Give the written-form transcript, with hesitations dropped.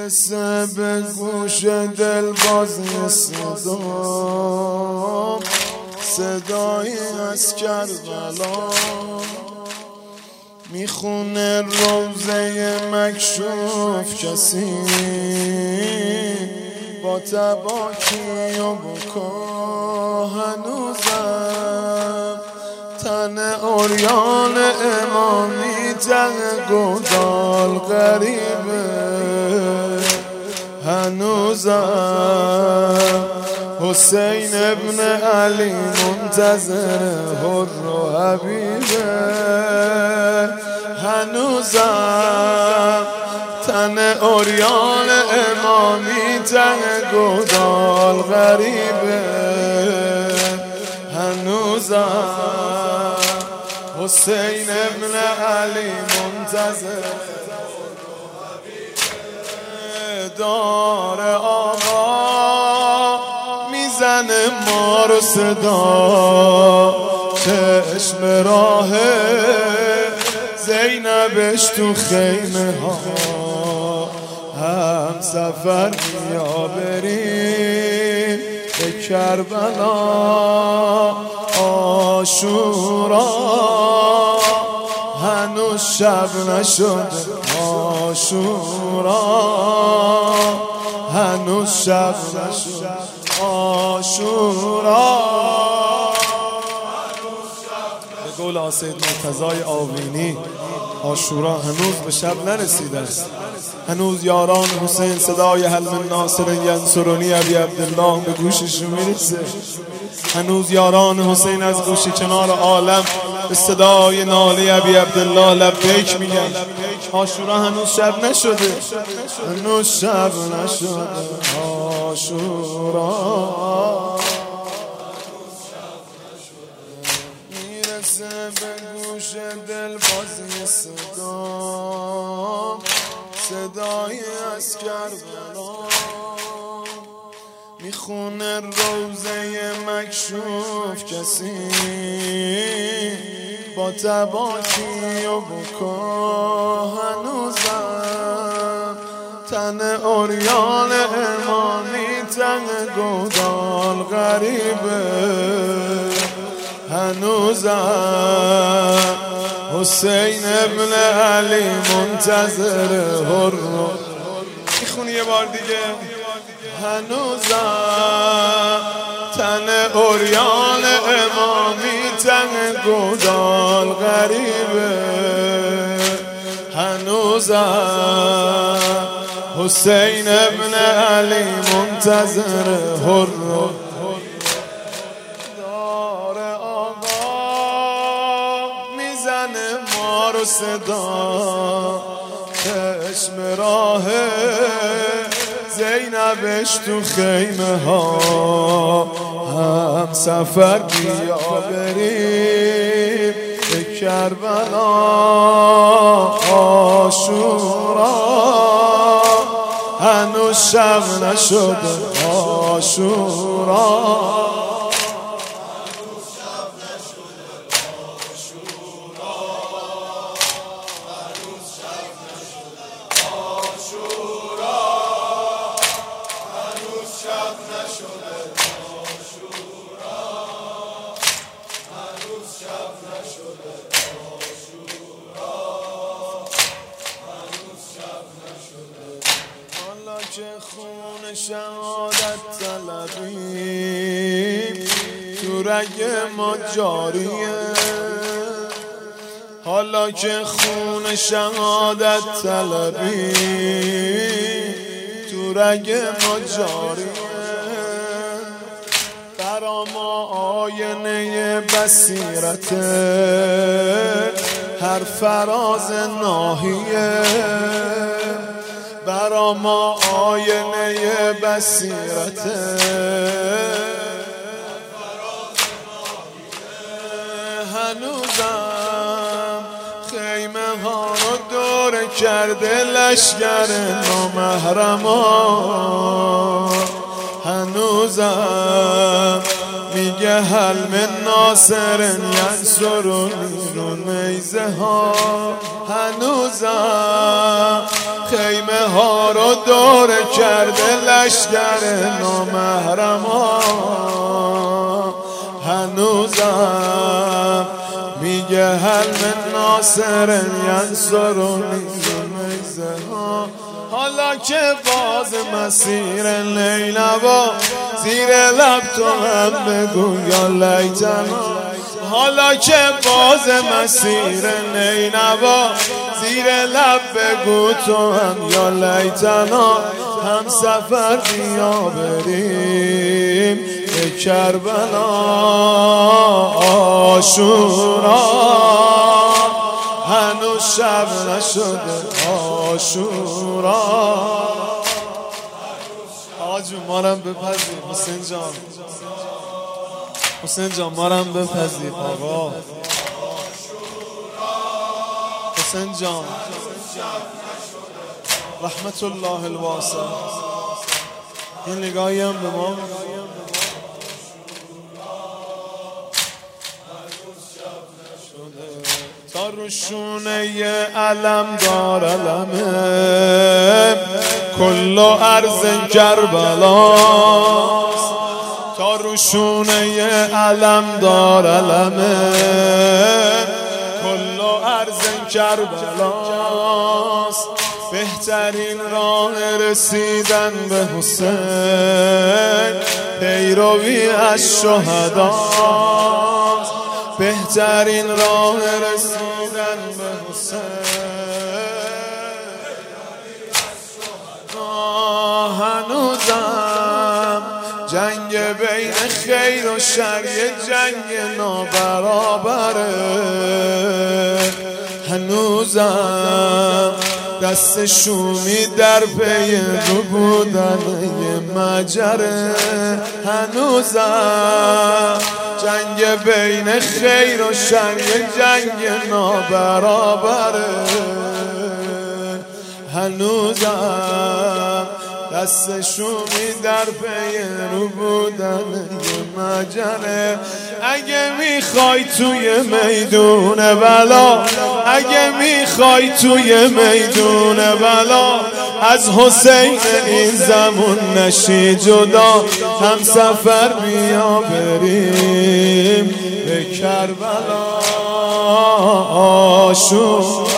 میرسه به گوش دل بازی صدام، صدایی از کربلا میخونه روزه مکشوف. کسی با تباکی و بکا هنوزم تن عریان امامی ته گودال غریبه. هنوزم حسین ابن علی منتظر حر و حبیبه. هنوزم تن عریان امامی ته گودال غریبه. هنوزم حسین ابن علی منتظر دار آقا میزنه ما رو صدا. چشم راه زینبش تو خیمه ها هم سفر بیا بریم به کربلا. عاشورا هنوز شب نشده، عاشورا هنوز شب نشده، عاشورا. به قول سید مرتضی آوینی عاشورا هنوز به شب نرسیده است. هنوز یاران حسین صدای حل من ناصر ینصرونی ابی عبدالله به گوشش میرسه. هنوز یاران حسین از گوش کنار عالم به صدای ناله ابی عبدالله لبیک میگن. عاشورا هنوز شب نشده، هنوز شب نشده، عاشورا میرسه به گوش دل بازی صدام، صدایی از کربلا میخونه روزه مکشوف. کسی با تباکی و بکا هنوزم تن عریان امامی ته گودال غریبه. هنوزم حسین ابن علی منتظر حر میخونی یه بار دیگه. هنوزم تن عریان امامی ته گودال غریبه. هنوزم حسین ابن علی منتظر حر دار آقا میزنه ما رو صدا. چشم راه زینبش تو خیمه ها هم سفر بیا بریم به کربلا. عاشورا هنوز شب نشده، عاشورا که خون شهادت طلبیم تو رگ ما جاریه. حالا که خون شهادت طلبیم تو رگ ما جاریه. برا ما آینه بصیرت هر فراز ناحیه. برا ما آینه بصیرت هنوزم خیمه ها رو دور کرده لشگر نامحرما. هنوزم میگه هل من ناصر ینصرونی رو نیزه ها هنوزم خیمه ها رو دور کرده لشکر نامحرم ها هنوزم میگه هل من ناصر ینصرونی رو نیزه ها حالا که باز مسیر لیلوا زیر لب تو هم بگو یا لیتنا حالا که باز مسیر نیلوا زیر لب بگو تو هم یا لیتنا هم سفر بیا بریم به کربلا عاشورا هنوز شب نشده عاشورا آقا جون مارم بپذیر حسین جان حسین جان مارم بپذیر آقا حسین جان رحمت الله الواسع یه نگاهی هم به ما تا روشونه علم دار علمه کل ارض کربلاست تا روشونه علم دار علمه کل ارض کربلاست بهترین راه رسیدن به حسین پیروی از شهداست بهترین راه رسیدن به حسین هنوزم جنگ بین خیر و شر جنگ نابرابره هنوزم دست شومی در پی رو بودن یه مجره هنوزم جنگ بین خیر و شر جنگ نابرابره هنوزم دست شومی در پی رو بودن یه مجره اگه میخوای توی میدون بلا اگه میخوای توی میدون بلا از حسین این زمون نشی جدا هم سفر بیا بریم به کربلا عاشورا